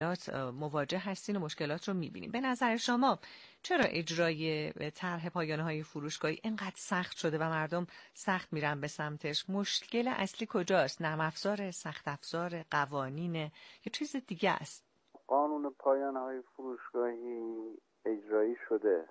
مواجه هستین و مشکلات رو میبینین. به نظر شما چرا اجرای طرح پایانه‌های فروشگاهی اینقدر سخت شده و مردم سخت میرن به سمتش؟ مشکل اصلی کجاست؟ نرم افزار، سخت افزار، قوانین یا چیز دیگه است؟ قانون پایانه‌های فروشگاهی اجرایی شده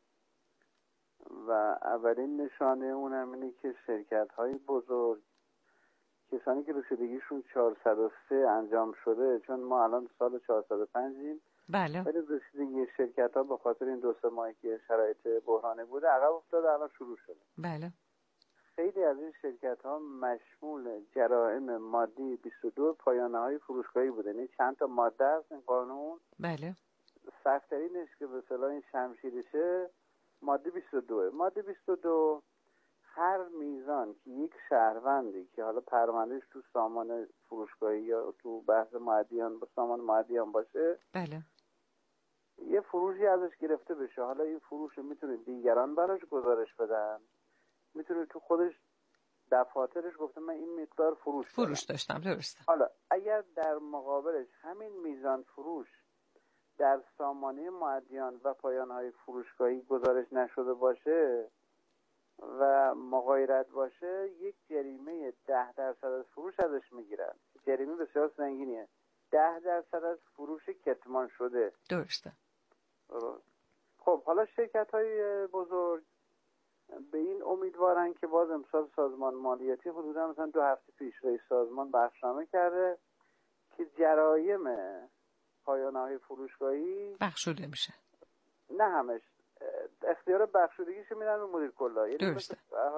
و اولین نشانه اونم اینه که شرکت‌های بزرگ، کسانی که رسیدگیشون 403 انجام شده، چون ما الان سال 405یم، بله. ولی رسیدگی شرکت‌ها به خاطر این 2-3 ماهی که شرایط بحرانی بوده عقب افتاده، الان شروع شده. بله. خیلی از این شرکت‌ها مشمول جرائم مادی 22 پایانه‌های فروشگاهی بوده. یعنی چند تا ماده است این قانون. بله. سخت‌ترینش که به اصطلاح این شمشیرشه ماده 22. ماده 22 هر میزان که یک شهروندی که حالا پروندهش تو سامان فروشگاهی یا تو بحث معدیان با سامان معدیان باشه، بله، یه فروشی ازش گرفته بشه، حالا این فروش میتونه دیگران براش گزارش بدن، میتونه تو خودش دفاترش گفته من این مقدار فروش داشتم. درسته. حالا اگر در مقابلش همین میزان فروش در سامانه معدیان و پایانهای فروشگاهی گزارش نشده باشه و مغایرت باشه، یک جریمه 10% از فروش ازش میگیرن. جریمه بسیار سنگینیه. 10% از فروش کتمان شده. درسته. خب حالا شرکت‌های بزرگ به این امیدوارن که باز امسال سازمان مالیاتی حدودا مثلا 2 هفته پیش رئیس سازمان بخشنامه کرده که جرایم پایانه‌های فروشگاهی بخشوده میشه. نه همش اختیار بخشودگیشو میدن به مدیر کلا. یعنی درسته.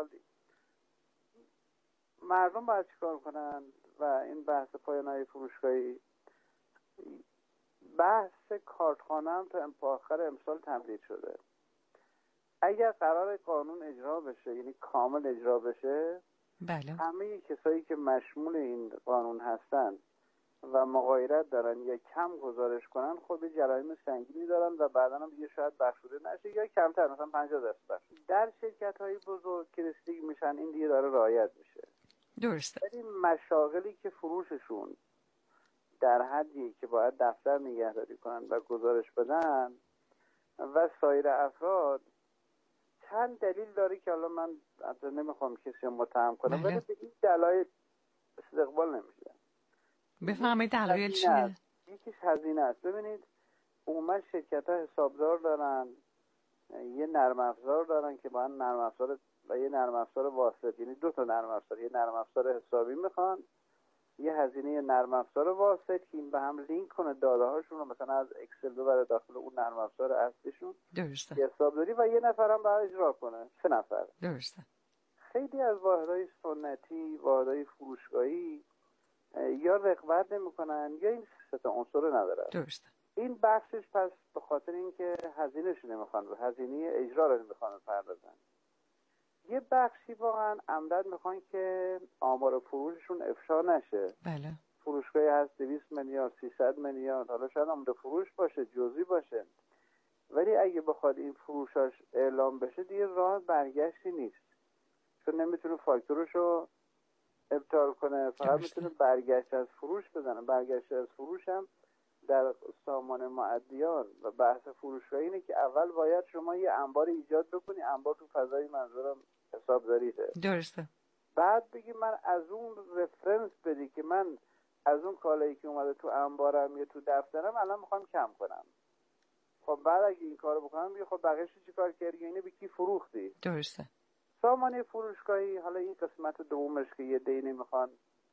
مردم باید چیکار کنن؟ و این بحث پایانه‌های فروشگاهی، بحث کارتخانه هم تا آخر امسال تمدید شده. اگر قرار قانون اجرا بشه، یعنی کامل اجرا بشه، بله، همه کسایی که مشمول این قانون هستن و مغایرت دارن یا کم گزارش کنن، خود جرایم سنگینی دارن و بعدا هم دیگه شاید بخشوده نشه یا کمتر، مثلا 50% بخشوده. در شرکت‌های بزرگ که رسیدگی میشن این دیگه داره رعایت میشه. درسته. ولی مشاغلی که فروششون در حدی که باید دفتر نگهداری کنن و گزارش بدن و سایر افراد، چند دلیل داره که حالا من نمیخوام کسی رو متهم کنم، ولی به این دلایل استقبال نمیشه. بفهمید دلایل چیه؟ یکیش هزینه است. ببینید عموما شرکت‌ها حسابدار دارن، یه نرم افزار دارن که باید نرم افزار و یه نرم افزار واسط، یعنی 2 تا نرم افزار، یه نرم افزار حسابی میخوان، یه هزینه نرم افزار واسط که این به هم لینک کنه داده هاشون رو مثلا از اکسل ببره داخل اون نرم افزار اصلیشون. درسته. حسابداری و یه نفرم باید اجرا کنه، 3 نفر. درسته. خیلی از واحدهای سنتی، واحدهای فروشگاهی یا رقابت نمی‌کنن یا این 3 تا عنصر ندارن. درسته. این بخشش پس به خاطر اینکه هزینه‌اش نمیخوان، به هزینه اجرا رو نمیخوان پردازن. یه بخشی واقعا عمدن میخوان که آمار فروششون افشا نشه. بله. فروشگاهی هست 200 میلیارد 300 میلیارد، حالا شاید عمده فروش باشه، جزئی باشه، ولی اگه بخواد این فروشاش اعلام بشه دیگه راه برگشتی نیست، چون نمیتونه فاکتورشو ابطال کنه، فقط میتونه برگشت از فروش بزنه. برگشت از فروش هم در سامان معدیان و بحث فروشگاهی اینه که اول باید شما یه انبار ایجاد بکنی، انبار تو فضای منظورم حسابداریه. درسته. بعد بگی من از اون رفرنس بدی که من از اون کالایی که اومده تو انبارم یا تو دفترم الان میخوام کم کنم. خب بعد اگه این کارو بکنم میگه خب بقیه‌اش چیکار کردی؟ اینو به کی فروختی؟ درسته. سامانه فروشگاهی، حالا این قسمت دومش که یه دی نمیخوان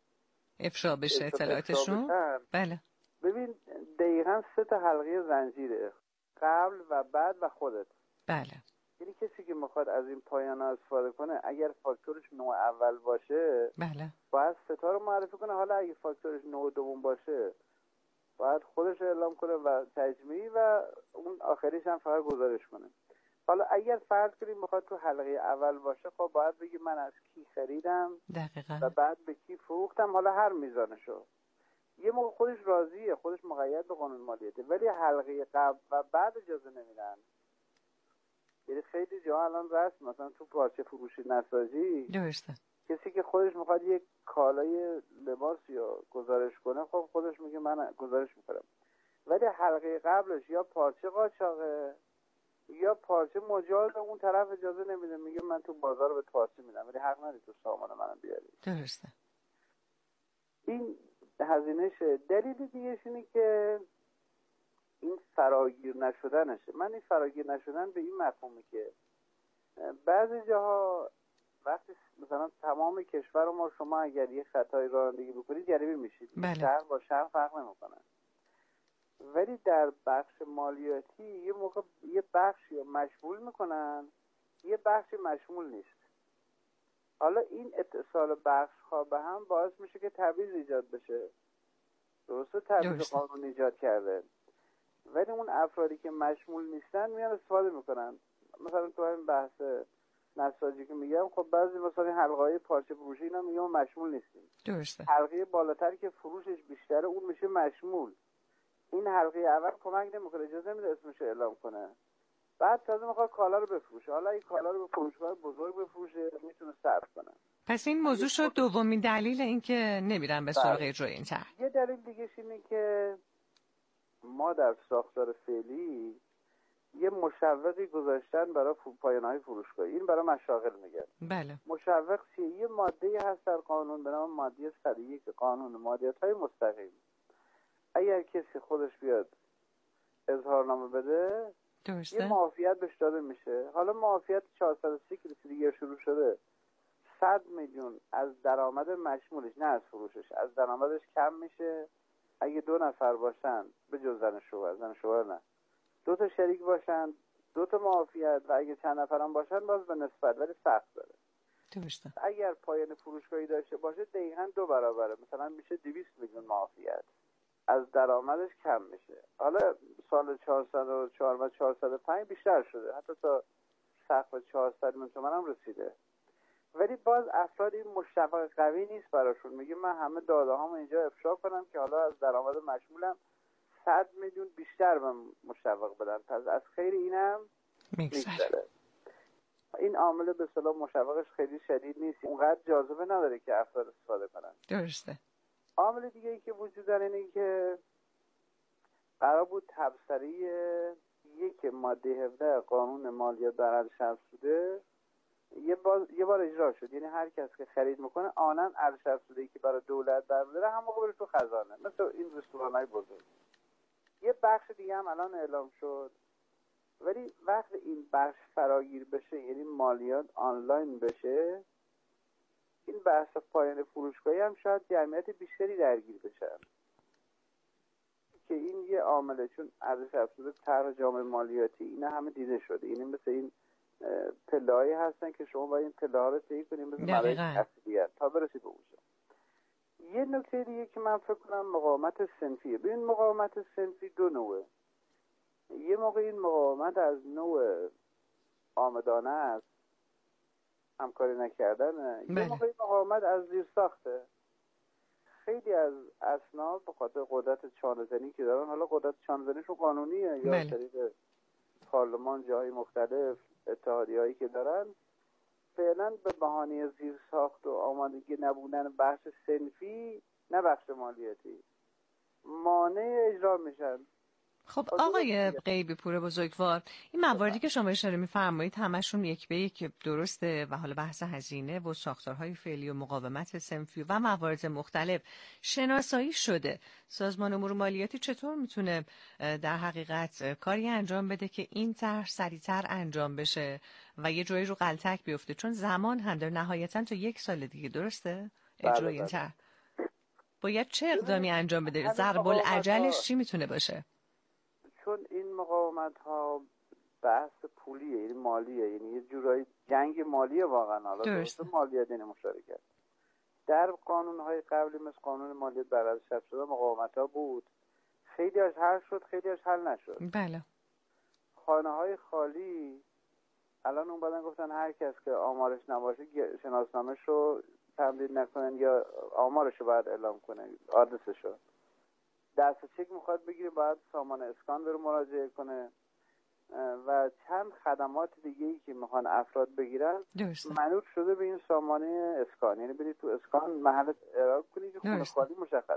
افشا بشه اطلاعاتشون. بله. ببین دقیقاً 3 تا حلقه زنجیره، قبل و بعد و خودت. بله. یعنی کسی که میخواد از این پایان‌ها استفاده کنه، اگر فاکتورش نوع اول باشه، بله، باید 3 تا رو معرفی کنه. حالا اگه فاکتورش نوع دوم باشه، باید خودش اعلام کنه و تجمیعی و اون آخریش هم فقط گزارش کنه. حالا اگر فرض کنیم میخواد تو حلقه اول باشه، خب باید بگی من از کی خریدم دقیقاً و بعد به کی فروختم، حالا هر میزانشو. یه موقع خودش راضیه، خودش مقید به قانون مالیاته، ولی حلقه قبل و بعد اجازه نمیدن. یعنی خیلی جا الان رسم، مثلا تو پارچه فروشی نساجی، درسته، کسی که خودش میخواد یک کالای لباس یا گزارش کنه، خب خودش میگه من گزارش میکنم. حلقه قبلش یا پارچه قاچاقه یا پارچه مجاز، اون طرف اجازه نمیده، میگه من تو بازار به پارچه میدم ولی حق نداری تو سامان منم بیاری. درسته. این هزینهشه. دلیل دیگه‌ش اینه که این فراگیر نشدنشه. من این فراگیر نشدن به این مفهومی که بعضی جاها وقتی مثلا تمام کشور ما شما اگر یه خطای رانندگی بکنید جریمه میشید. بله. شهر با شهر فرق نمیکنه. ولی در بخش مالیاتی یه موقع یه بخشی رو مشمول میکنن، یه بخشی مشمول نیست. حالا این اتصال بخش ها به هم باعث میشه که تبعیض ایجاد بشه. درسته تبعیض قانون ایجاد کرده، ولی اون افرادی که مشمول نیستن میان استفاده میکنن. مثلا تو همین بحث نساجی که میگم، خب بعضی مثلا حلقه‌های پارچه فروشی اینا میگم مشمول نیستیم. درسته. حلقه بالاتر که فروشش بیشتره اون میشه مشمول. این حلقه اول کمک نمیکنه، اجازه نمیده اسمش اعلام کنه. بعد تازه میخواد کالا رو بفروشه. حالا این کالا رو به فروشگاه بزرگ بفروشه میتونه صرف کنه. پس این موضوع شد دومین دلیل این که نمیرن به سراغ اجرای این طرح. یه دلیل دیگه اینه که ما در ساختار فعلی یه مشوقی گذاشتن برای پایانه‌های فروشگاهی. این برای مشاغل میگن. بله. مشوق چیه؟ یه ماده‌ای هست در قانون به نام ماده 101 قانون مالیات‌های مستقیم. اگر کسی خودش بیاد اظهارنامه بده، درسته. یه معافیت بهش داده میشه. حالا معافیت 430 که دیگه شروع شده، 100 میلیون از درآمد مشمولش، نه از فروشش، از درآمدش کم میشه. اگه 2 نفر باشن به جز زن شوهر نه، 2 تا شریک باشن 2 تا معافیت، و اگه چند نفرم باشن باز به نسبت، ولی سخت داره. درسته. اگر پایان فروشگاهی داشته باشه دقیقاً 2 برابره، مثلا میشه 200 میلیون معافیت، از درآمدش کم میشه. حالا سال 404 و 405 بیشتر شده، حتی تا سقف 400 میلیون تومان هم رسیده. ولی باز افراد این مشوق قوی نیست براشون. میگه من همه داده هامو اینجا افشا کنم که حالا از درآمد مشمولم 100 میلیون بیشتر من مشوق بدم، پس از خیر اینم میگذره. این عامل به اصطلاح مشوقش خیلی شدید نیست، اونقدر جاذبه نداره که افراد استفاده کنن. درسته. عامل دیگه ای که وجود داره اینه که قرار بود تبصره یک ماده 17 قانون مالیات بر ارزش افزوده یه بار اجرا شد. یعنی هر کس که خرید میکنه آنن ارزش افزوده‌ای که برای دولت برمی‌داره هم موقع بره تو خزانه، مثل این رستوران‌های بزرگ. یه بخش دیگه هم الان اعلام شد، ولی وقت این بخش فراگیر بشه، یعنی مالیات آنلاین بشه، این بحث پایان فروشگاهی هم شاید جمعیت بیشتری درگیر بشن که این یه عامله، چون ارزش افزوده طرح جامعه مالیاتی اینا همه دیده شده. یعنی مثل این پله‌هایی هستن که شما باید این پله‌ها رو طی کنید مثل مراحل اصلیه تا برسید به اونجا. یه نکته دیگه که من فکر کنم مقاومت صنفیه. ببین مقاومت صنفی 2 نوعه. یه موقع این مقاومت از نوع آمدانه است، همکاری نکردن. یه موقع این مقاومت از زیرساخته. خیلی از اصناف به خاطر قدرت چانه‌زنی که دارن، حالا قدرت چانه‌زنیشون قانونیه یا طریق پارلمان جای مختلف اتحادیه‌هایی که دارن، فعلا به بهانه زیرساخت و آمادگی نبودن بخش صنفی نه بخش مالیاتی مانع اجرا میشن. خب آقای غیبی پور بزرگوار، این مواردی که شما اشاره می‌فرمایید همشون یک به یک درسته و حالا بحث هزینه و ساختارهای فعلی و مقاومت صنفی و موارد مختلف شناسایی شده. سازمان امور مالیاتی چطور میتونه در حقیقت کاری انجام بده که این طرح سریعتر انجام بشه و یه جایی رو غلطک بیفته؟ چون زمان هم داره، نهایتاً تا 1 سال دیگه، درسته؟ اجرای این طرح باید چه اقدامی انجام بده؟ ضرب العجلش چی میتونه باشه؟ چون این مقاومت ها بحث پولیه، یعنی مالیه، یعنی یه جورایی جنگ مالیه واقعا. حالا درسته مالیات این مشارکت در قانون های قبلی مثل قانون مالیات بر ارزش افزوده مقاومت ها بود، خیلی‌اش حل شد، خیلی‌اش حل نشد. بله. خانه های خالی الان اون بعدن گفتن هر کس که آمارش نباشه شناسنامه‌ش رو تمدید نکنن یا آمارش رو باید اعلام کنه، آدرسش رو. دست چک میخواد بگیره باید سامان اسکان بره مراجعه کنه و چند خدمات دیگه ای که میخوان افراد بگیرن منوط شده به این سامانه اسکان. یعنی برید تو اسکان محل ارائه کنید که خونه خالی مشخص.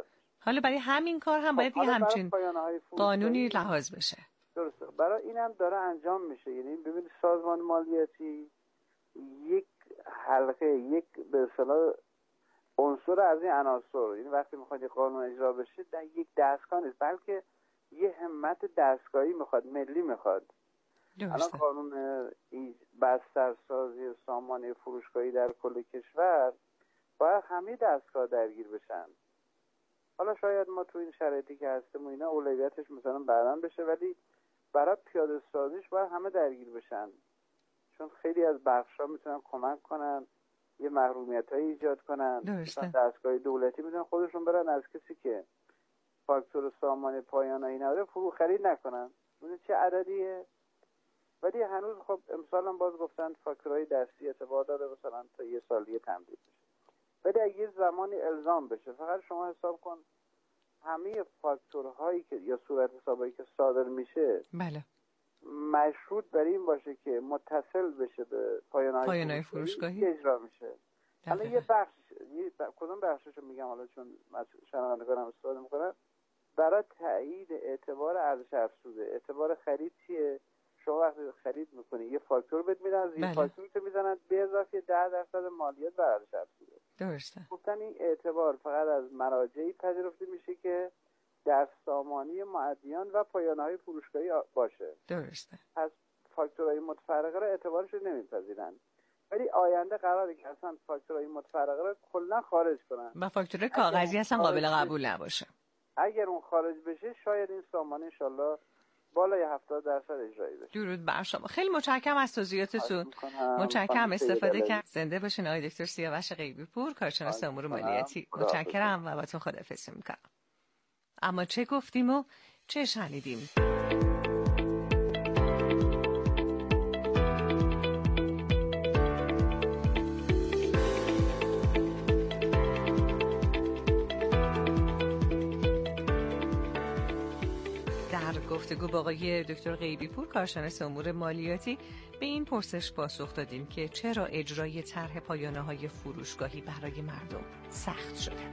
حالا برای همین کار هم باید یه همچین قانونی لحاظ بشه. درسته. برای این هم داره انجام میشه. یعنی ببینید سازمان مالیاتی یک حلقه، یک به اصطلاح عنصر از این عناصر، یعنی وقتی میخواد یک قانون اجرا بشه در یک دستگاه نیست، بلکه یه همت دستگاهی میخواد، ملی میخواد. الان قانون بسترسازی سامانه فروشگاهی در کل کشور باید همه دستگاه درگیر بشن. حالا شاید ما تو این شرایطی که هستیم و اینا اولویتش مثلا بعداً بشه، ولی برای پیاده سازیش باید همه درگیر بشن، چون خیلی از بخش‌ها میتونن کمک کنن، یه محرومیت‌هایی ایجاد کنن. مثلا دستگاه دولتی میتونن خودشون برن از کسی که فاکتور سامانه پایانه‌ای نداره فرو خرید نکنن. اون چه عددیه؟ ولی هنوز خب امسال هم باز گفتن فاکتورهای دستی اعتبار داره مثلا تا یه سال دیگه تمدید بشه. ولی اگه یه زمانی الزام بشه، فقط شما حساب کن همه فاکتورهایی که یا صورت حسابایی که صادر میشه بله مشروط بر این باشه که متصل بشه به پایانه‌های فروشگاهی اجرا میشه. حالا یه بخش کدوم بخششو میگم حالا چون شنوندگانم استفاده میکنن. برای تایید اعتبار ارزش افزوده، اعتبار خرید چیه؟ شما وقتی خرید میکنی یه فاکتور بهت میدن، زیر فاکتور تو میزنن به اضافه 10% مالیات بر ارزش افزوده. درسته. گفتن این اعتبار فقط از مراجعی پذیرفته میشه که در سامانه معدیان و پایانه‌های فروشگاهی باشه. درسته. پس فاکتورهای متفرقه را اعتبارش رو نمیپذیرن. ولی آینده قراره که اصلا فاکتورهای متفرقه را کلا خارج کنن و فاکتور کاغذی اصلا قابل قبول نباشه. اگر اون خارج بشه شاید این سامانه انشالله بالای 70% اجرایی بشه. درود بر شما. خیلی متشکرم از توضیحاتتون. متشکرم استفاده کردید. زنده باشین آقای دکتر سیاوش غیبی پور، کارشناس امور مالیاتی. متشکرم و باهاتون خداحافظی می‌کنم. اما چه گفتیم و چه شنیدیم؟ گفتگو با آقای دکتر غیبی پور، کارشناس امور مالیاتی، به این پرسش پاسخ دادیم که چرا اجرای طرح پایانه‌های فروشگاهی برای مردم سخت شده.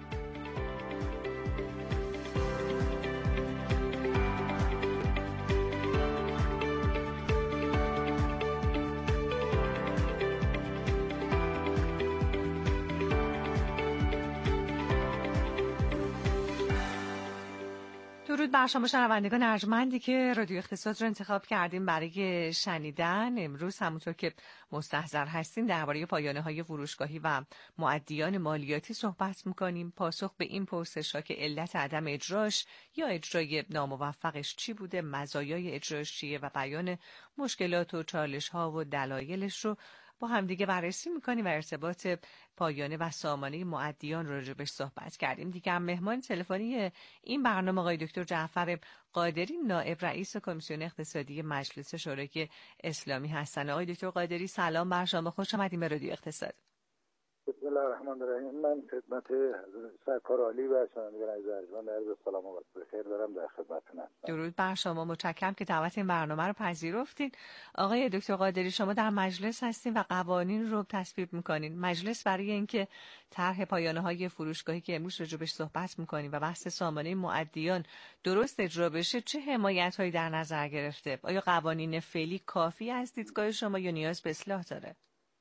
درود بر شما شنوندگان ارجمندی که رادیو اقتصاد رو انتخاب کردیم برای شنیدن. امروز همونطور که مستحضر هستین درباره پایانه‌های فروشگاهی و مؤدیان مالیاتی صحبت می‌کنیم. پاسخ به این پرسش‌ها که علت عدم اجراش یا اجرای ناموفقش چی بوده، مزایای اجراش چیه و بیان مشکلات و چالش‌ها و دلایلش رو با همدیگه بررسی میکنیم و ارتباط پایانه و سامانه مؤدیان رو راجبش صحبت کردیم. دیگه هم مهمان تلفنی این برنامه آقای دکتر جعفر قادری، نائب رئیس کمیسیون اقتصادی مجلس شورای اسلامی هستن. آقای دکتر قادری سلام بر شما، خوش آمدید به رادیو اقتصاد. بسم الله الرحمن الرحیم. من خدمت سرکار عالی و شنوندگان عزیز ارجمند عرض سلام و بخیر دارم، در خدمتتون هستم. درود بر شما، متشکرم که دعوت این برنامه رو پذیرفتین. آقای دکتر قادری شما در مجلس هستین و قوانین رو تصویب میکنین. مجلس برای اینکه طرح پایانه‌های فروشگاهی که امروز راجبش صحبت میکنیم و بحث سامانه مؤدیان درست اجرا بشه چه حمایت‌هایی در نظر گرفته؟ آیا قوانین فعلی کافی از دیدگاه شما یا نیاز به اصلاح داره؟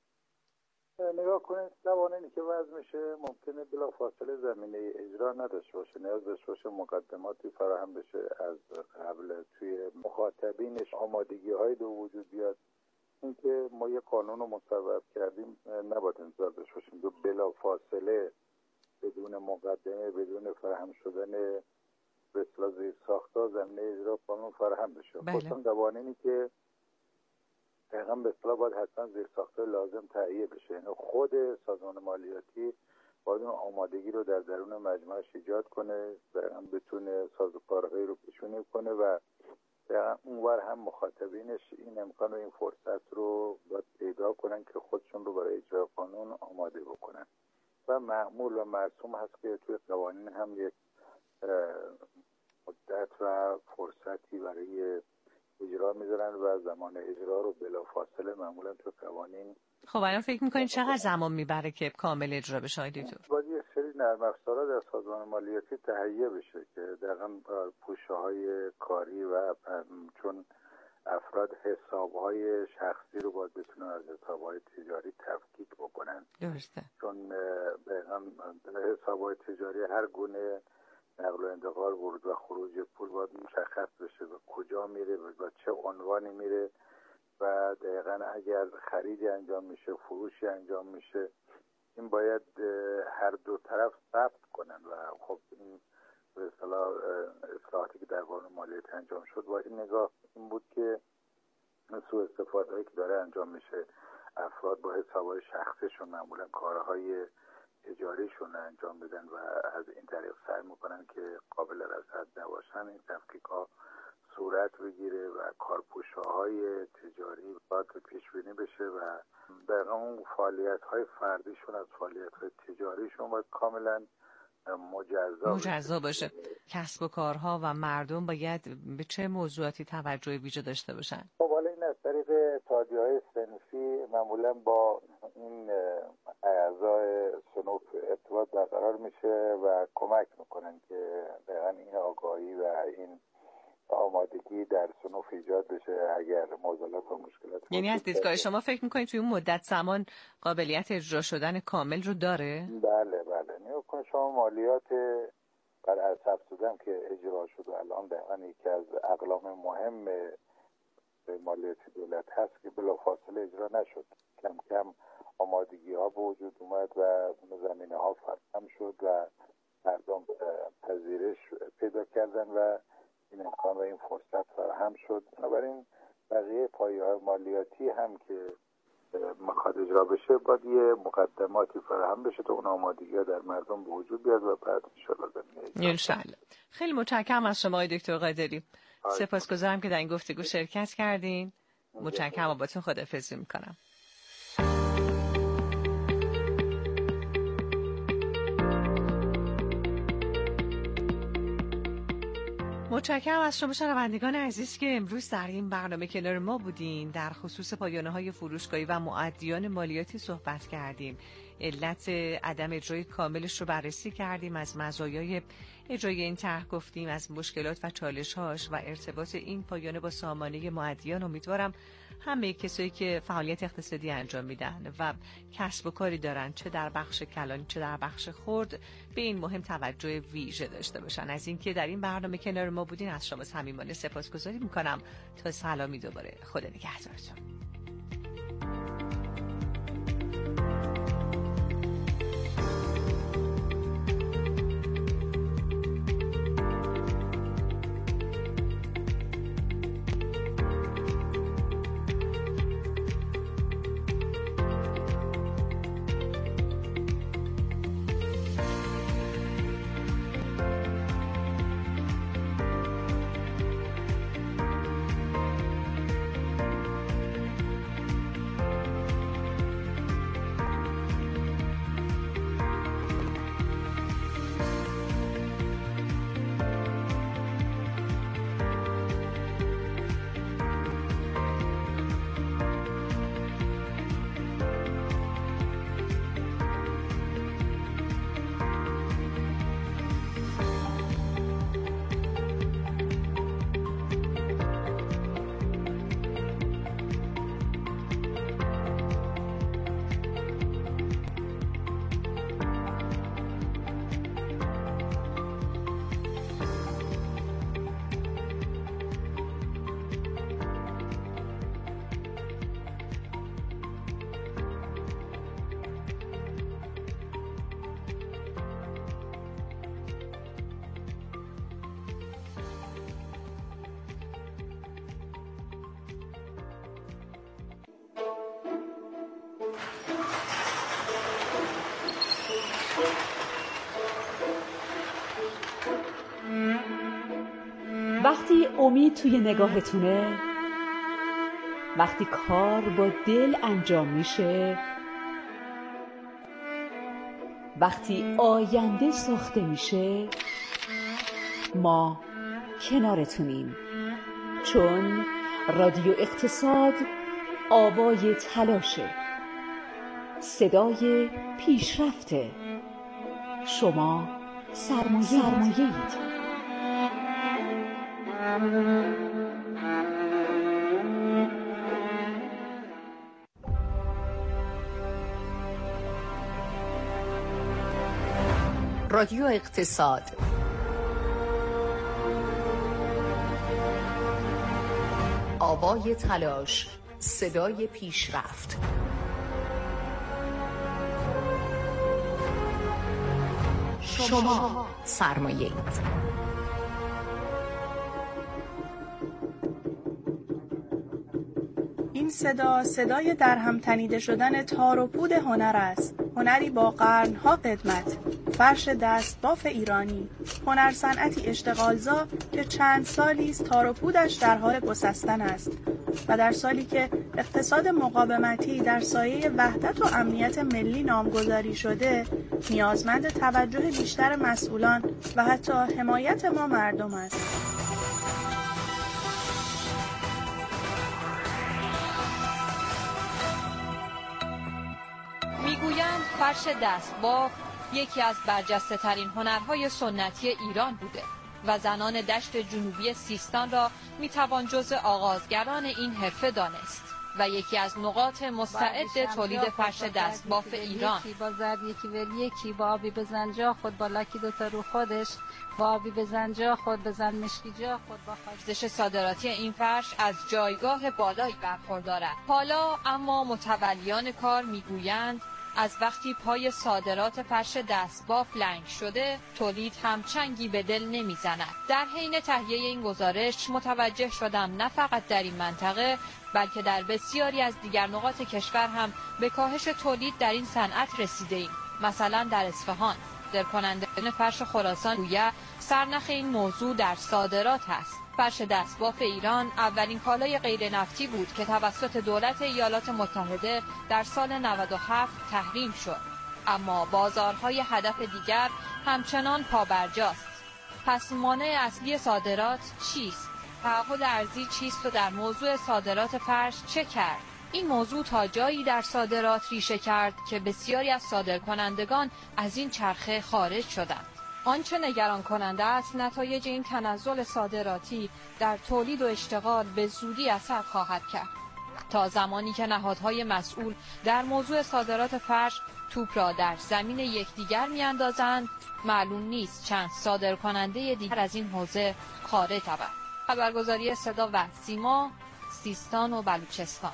نگاه کنید، قوانینی که وضع میشه ممکنه بلافاصله زمینه اجرا نداشته باشه، نیاز داشته باشه مقدماتی فراهم بشه از قبل، توی مخاطبینش آمادگی‌های دو وجود بیاد. اینکه ما یه قانون رو مصوب کردیم نباید انتظار داشته باشیم که بلافاصله بدون مقدمه، بدون فراهم شدن به اصطلاح زیرساخت‌ها زمینه اجرا قانون فراهم بشه. خصوصا قوانینی که دقیقا به اصطلاح باید حتما زیرساخت‌های لازم تهیه بشه، یعنی خود سازمان مالیاتی باید اون آمادگی رو در درون مجموعش ایجاد کنه، دقیقا بتونه سازوکارهایی رو پیشونی کنه و دقیقا اونور هم مخاطبینش این امکان و این فرصت رو باید پیدا کنن که خودشون رو برای اجرای قانون آماده بکنن. و معمول و مرسوم هست که توی قوانین هم یک مدت و فرصتی برای اجرا میذارن و زمان اجرا رو بلافاصله معمولا تو قوانین. خب الان فکر میکنید چقدر زمان میبره که کامل اجرا بشه آقای دکتر؟ باید یک سری نرم افزارها در سازمان مالیاتی تهیه بشه که دقیقاً پوشه‌های کاری و چون افراد حسابهای شخصی رو باید بتونن از حسابهای تجاری تفکیک بکنن. درسته. چون دقیقاً حسابهای تجاری هر گونه نقل و انتقال، ورود و خروج پول باید مشخص بشه و کجا میره و چه عنوانی میره و دقیقاً اگر خریدی انجام میشه، فروشی انجام میشه، این باید هر دو طرف ثبت کنن و خب این به اصطلاح اصلاحاتی که در قانون مالیاتی انجام شد با این نگاه این بود که سوء استفاده‌ای که داره انجام میشه، افراد با حساب‌های شخصیشون معمولا کارهای تجاریشون انجام بدن و از این طریق سعی میکنن که قابل رصد نباشن، این تفکیک‌ها صورت بگیره و کارپوش‌های تجاری باید پیش بینی بشه و در اون فعالیت‌های فردیشون از فعالیت‌های تجاریشون باید کاملا مجزا باشه. کسب و کارها و مردم باید به چه موضوعاتی توجه ویژه داشته باشن؟ خب حالا این از طریق اتحادیه‌های صنفی معمولا با این اعضای صنوف ارتباط برقرار میشه و کمک میکنن که دقیقاً این آگاهی و این آمادگی در صنوف ایجاد بشه اگر معضلات و مشکلات. یعنی از دیدگاه شما فکر میکنید توی اون مدت زمان قابلیت اجرا شدن کامل رو داره؟ بله نیو کن شما مالیات بر از افزودن که اجرا شد و الان دقیقاً یکی از اقلام مهم مالیات دولت هست که بلافاصله اجرا نشد. کم کم آمادگی ها به وجود اومد و زمینه ها فراهم شد و مردم پذیرش پیدا کردن و این امکان و این فرصت فراهم شد. بنابراین بقیه پایه‌های مالیاتی هم که میخواد اجرا بشه باید یه مقدماتی فراهم بشه تا اون آمادگی‌ها در مردم به وجود بیاد و بعد ان شاء الله. خیلی متشکرم از شما آقای دکتر قادری. سپاسگزارم که در این گفتگو شرکت کردین. متشکرم، باهاتون خداحافظی میکنم. متشکرم از شما شنوندگان عزیز که امروز در این برنامه کنار ما بودین. در خصوص پایانه‌های فروشگاهی و مؤدیان مالیاتی صحبت کردیم. علت عدم اجرای کاملش رو بررسی کردیم، از مزایای اجرای این طرح گفتیم، از مشکلات و چالش‌هاش و ارتباط این پایانه با سامانه مؤدیان. امیدوارم همه کسایی که فعالیت اقتصادی انجام میدن و کسب و کاری دارن، چه در بخش کلان چه در بخش خرد، به این مهم توجه ویژه داشته باشن. از اینکه در این برنامه کنار ما بودین از شما صمیمانه سپاسگزاری میکنم. تا سلامی دوباره، خدا نگهدارتون. وقتی امید توی نگاهتونه، وقتی کار با دل انجام میشه، وقتی آینده ساخته میشه، ما کنارتونیم، چون رادیو اقتصاد آوای تلاشه، صدای پیشرفته. شما سرمایه‌اید. رادیو اقتصاد آوای تلاش، صدای پیشرفت. شما سرمایه‌اید. این صدا صدای در هم تنیده شدن تار و پود هنر است. هنری با قرنها قدمت، فرش دستباف ایرانی، هنر صنعتی اشتغالزا که چند سالی است تار و پودش در حال گسستن است و در سالی که اقتصاد مقاومتی در سایه وحدت و امنیت ملی نامگذاری شده، نیازمند توجه بیشتر مسئولان و حتی حمایت ما مردم است. میگویند فرش دستباف یکی از برجسته ترین هنرهای سنتی ایران بوده و زنان دشت جنوبی سیستان را میتوان جزء آغازگران این حرفه دانست و یکی از نقاط مستعد تولید فرش دستباف ایران. یکی با زرد، یکی ول، یکی با آبی بزن جا خود، با لاکی دوتا رو خودش، با آبی بزن جا خود، بزن مشکی جا خود. با ارزش صادراتی این فرش از جایگاه بالایی برخوردارد. حالا اما متولیان کار میگویند از وقتی پای صادرات فرش دستباف لنگ شده، تولید هم چنگی به دل نمیزند. در حین تهیه این گزارش متوجه شدم نه فقط در این منطقه بلکه در بسیاری از دیگر نقاط کشور هم به کاهش تولید در این صنعت رسیده ایم. مثلا در اصفهان صادرکنندگان فرش خراسان گویا سرنخ این موضوع در صادرات است. فرش دستباف ایران اولین کالای غیر نفتی بود که توسط دولت ایالات متحده در سال 97 تحریم شد. اما بازارهای هدف دیگر همچنان پابرجاست. پس مانع اصلی صادرات چیست؟ تعهد ارزی چیست و در موضوع صادرات فرش چه کرد؟ این موضوع تا جایی در صادرات ریشه کرد که بسیاری از صادرکنندگان از این چرخه خارج شدند. آنچه نگران کننده است نتایج این تنزل صادراتی در تولید و اشتغال به زودی اثر خواهد کرد. تا زمانی که نهادهای مسئول در موضوع صادرات فرش توپ را در زمین یکدیگر میاندازند، معلوم نیست چند صادرکننده دیگر از این حوزه خارج شود. خبرگزاری صدا و سیما، سیستان و بلوچستان.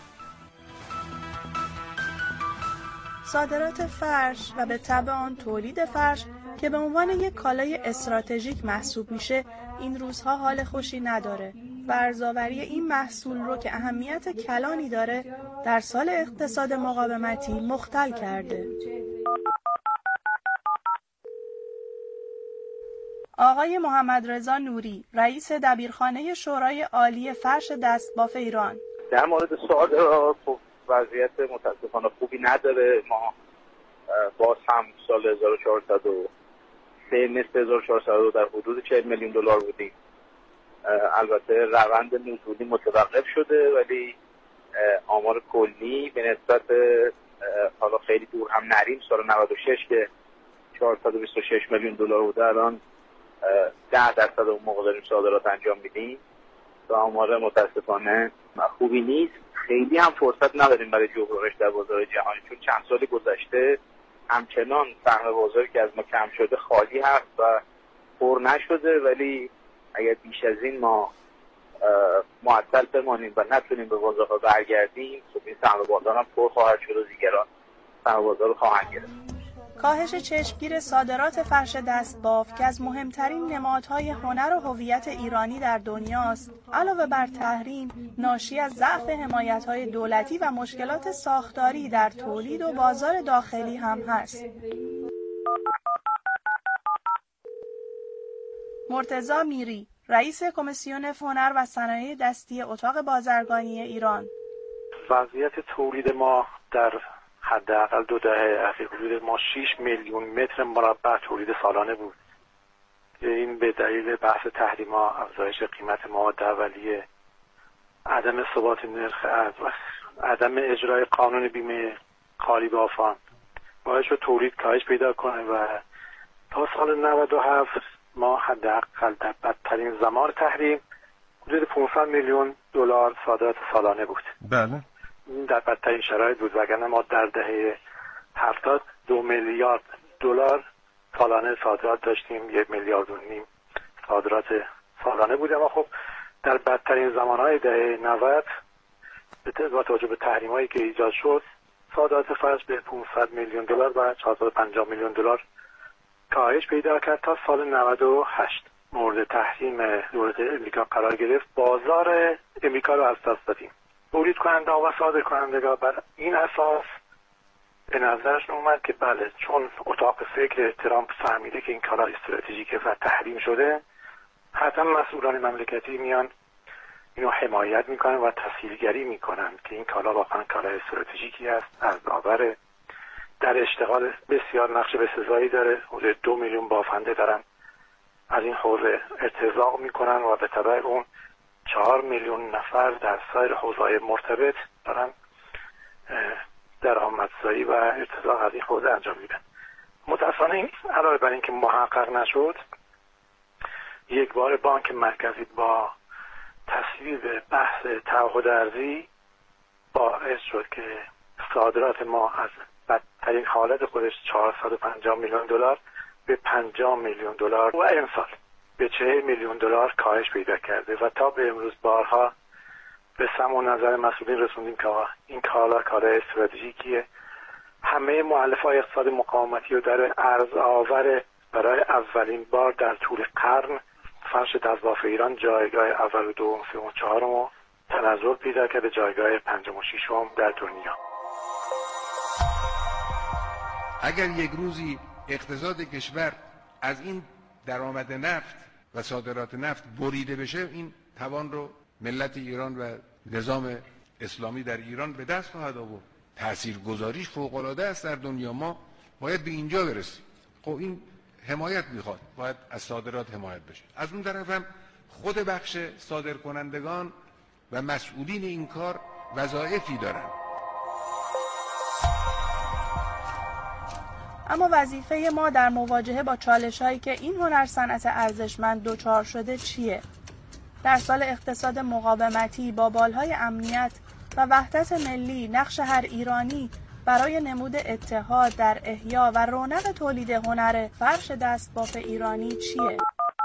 صادرات فرش و به تبع آن تولید فرش که به عنوان یک کالای استراتژیک محسوب میشه، این روزها حال خوشی نداره و ارزآوری این محصول رو که اهمیت کلانی داره در سال اقتصاد مقاومتی مختل کرده. آقای محمد رضا نوری، رئیس دبیرخانه شورای عالی فرش دستباف ایران: در مورد صادرات وضعیت متاسفانه خوبی نداره. ما باز هم سال 1403 مثل 1402 در حدود 40 میلیون دلار بودیم. البته روند نزولی متوقف شده ولی آمار کلی به نسبت حالا خیلی دور هم نریم، سال 96 که 426 میلیون دلار بوده الان 10% اون موقع داریم صادرات انجام میدیم و آمار متاسفانه خوبی نیست. خیلی هم فرصت نداریم برای جبرانش در بازار جهانی، چون چند سال گذشته همچنان سهم بازاری که از ما کم شده خالی هست و پر نشده، ولی اگر بیش از این ما معطل بمانیم و نتونیم به بازارها برگردیم، خب این سهم بازار هم پر خواهد شد و دیگران سهم بازار رو خواهند گرفت. کاهش چشمگیر صادرات فرش دستباف که از مهمترین نمادهای هنر و هویت ایرانی در دنیاست، علاوه بر تحریم، ناشی از ضعف حمایت‌های دولتی و مشکلات ساختاری در تولید و بازار داخلی هم هست. مرتضی میری، رئیس کمیسیون هنر و صنایع دستی اتاق بازرگانی ایران: وضعیت تولید ما در حداقل 2 دهه اخیر حدود ما 6 میلیون متر مربع تولید سالانه بود. این به دلیل بحث تحریم‌ها، افزایش قیمت مواد اولیه عدم ثبات نرخ ارز و عدم اجرای قانون بیمه خالی بافان باعث شد تولید کاهش پیدا کنه و تا سال 97 ما حداقل در بدترین زمان تحریم حدود 500 میلیون دلار صادرات سالانه بود. بله. در بدترین شرایط بود وگرنه ما در دهه 70 2 میلیارد دلار سالانه صادرات داشتیم، 1.5 میلیارد صادرات سالانه بود. اما خب در بدترین زمانهای دهه 90 با توجه به تحریم‌هایی که ایجاد شد صادرات فرض به 500 میلیون دلار و 450 میلیون دلار کاهش پیدا کرد تا سال 98 مورد تحریم دولت امریکا قرار گرفت. بازار امریکا رو از دست دادیم. تولید کننده و صادر کنندگان بر این اساس به نظرشون اومد که بله، چون اتاق فکر ترامپ فهمیده که این کالا استراتژیکه و تحریم شده، حتما مسئولان مملکتی میان اینو حمایت میکنن و تسهیلگری میکنن که این کالا واقعا کالا استراتژیکی است، ارزآور، در اشتغال بسیار نقش بسزایی داره. حدود 2 میلیون بافنده دارن از این حوزه ارتزاق میکنن و به تبع اون 4 میلیون نفر در سایر حوزه‌های مرتبط دارن درآمدزایی و ارتزاق از این حوزه انجام میدن. متأسفانه این علاوه بر اینکه محقق نشد، یک بار بانک مرکزی با تصویب بحث تعهد ارزی باعث شد که صادرات ما از بدترین حالت خودش 450 میلیون دلار به 50 میلیون دلار و امسال به 40 میلیون دلار کاهش پیدا کرده و تا به امروز بارها به سمع و نظر مسئولین رسوندیم که این کالا استراتژیکیه. همه مؤلفه‌های اقتصاد مقاومتی و در ارزآور برای اولین بار در طول قرن فرش دستباف ایران جایگاه اول و دوم، سوم و چهارم تنزل پیدا کرده، جایگاه پنجم و ششم در دنیا. اگر یک روزی اقتصاد کشور از این درآمد نفت و صادرات نفت بریده بشه، این توان رو ملت ایران و نظام اسلامی در ایران به دست خواهد آورد. تاثیرگذاریش فوق‌العاده است در دنیا. ما باید به اینجا برسیم. خب این حمایت میخواد، باید از صادرات حمایت بشه. از اون طرف هم خود بخش صادرکنندگان و مسئولین این کار وظایفی دارن. اما وظیفه ما در مواجهه با چالش‌هایی که این هنر صنعت ارزشمند دچار شده چیه؟ در سال اقتصاد مقاومتی با بالهای امنیت و وحدت ملی، نقش هر ایرانی برای نمود اتحاد در احیا و رونق تولید هنر فرش دستباف ایرانی چیه؟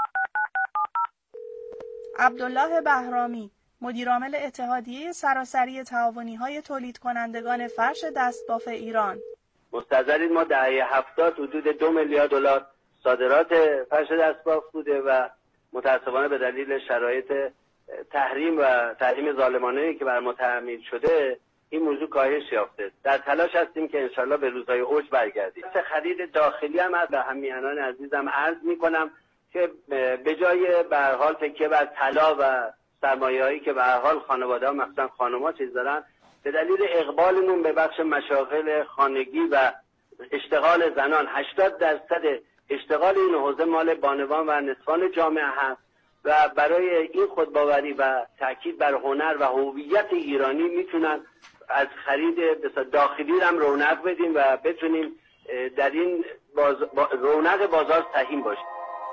عبدالله بهرامی، مدیرعامل اتحادیه سراسری تعاونی‌های تولید کنندگان فرش دستباف ایران: مستحضرید ما دهه 70 حدود 2 میلیارد دلار صادرات فرش دستباف بوده و متاسفانه به دلیل شرایط تحریم ظالمانه‌ای که بر ما تحمیل شده این موضوع کاهش یافته. در تلاش هستیم که انشالله به روزهای اوج برگردیم. خرید داخلی هم از همیهنان عزیزم عرض میکنم که به جای به هر حال تکیه بر طلا و سرمایه‌هایی که به هر حال خانواده‌ها مثلا خانم‌ها چیز دارن، به دلیل اقبالمون به بخش مشاغل خانگی و اشتغال زنان، 80% اشتغال این حوزه مال بانوان و نصفان جامعه هست و برای این خودباوری و تاکید بر هنر و هویت ایرانی میتونن از خرید داخلی هم رونق بدیم و بتونیم در این رونق بازار سهیم باشیم.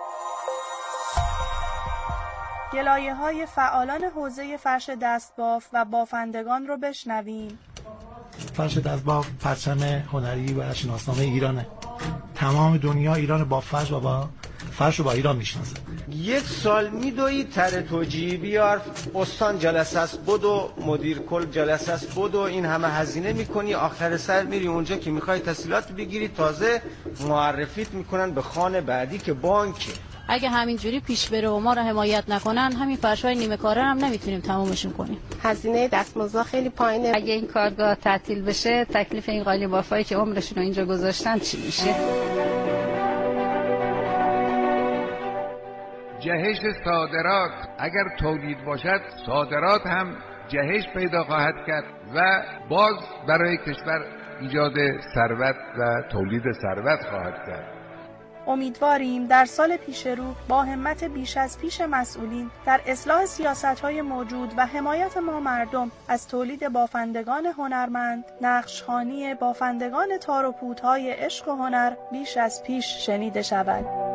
گلایه‌های فعالان حوزه فرش دستباف و بافندگان رو بشنویم. فرش دستباف پرچم هنری و شناسنامه ایرانه. تمام دنیا ایران با فرش و با فرش رو با ایران میشناسه. یک سال میدوی تر توجیهی بیار، استان جلسه است بدو، مدیر کل جلسه است بدو، این همه هزینه میکنی، آخر سر میری اونجا که میخوای تسهیلات بگیری، تازه معرفیت میکنن به خانه بعدی که بانکه. اگه همینجوری پیش بره و ما رو حمایت نکنن، همین فرش‌های نیمه کاره هم نمیتونیم تمومشون کنیم. هزینه دستمزد خیلی پایینه. اگه این کارگاه تعطیل بشه، تکلیف این قالی بافایی که عمرشون رو اینجا گذاشتن چی میشه؟ جهش صادرات، اگر تولید باشد صادرات هم جهش پیدا خواهد کرد و باز برای کشور ایجاد ثروت و تولید ثروت خواهد کرد. امیدواریم در سال پیش رو با همت بیش از پیش مسئولین در اصلاح سیاست‌های موجود و حمایت ما مردم از تولید بافندگان هنرمند، نقش‌خوانی بافندگان تار و پودهای عشق و هنر بیش از پیش شنیده شود.